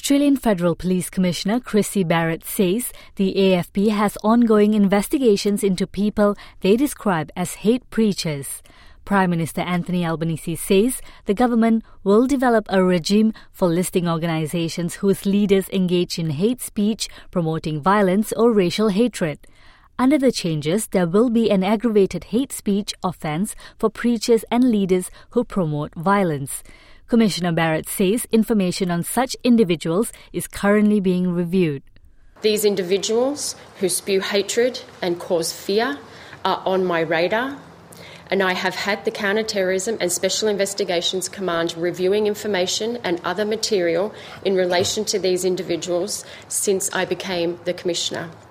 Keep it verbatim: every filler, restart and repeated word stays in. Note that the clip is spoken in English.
Australian Federal Police Commissioner Chrissy Barrett says the A F P has ongoing investigations into people they describe as hate preachers. Prime Minister Anthony Albanese says the government will develop a regime for listing organisations whose leaders engage in hate speech, promoting violence or racial hatred. Under the changes, there will be an aggravated hate speech offence for preachers and leaders who promote violence. Commissioner Barrett says information on such individuals is currently being reviewed. These individuals who spew hatred and cause fear are on my radar, and I have had the Counter-Terrorism and Special Investigations Command reviewing information and other material in relation to these individuals since I became the Commissioner.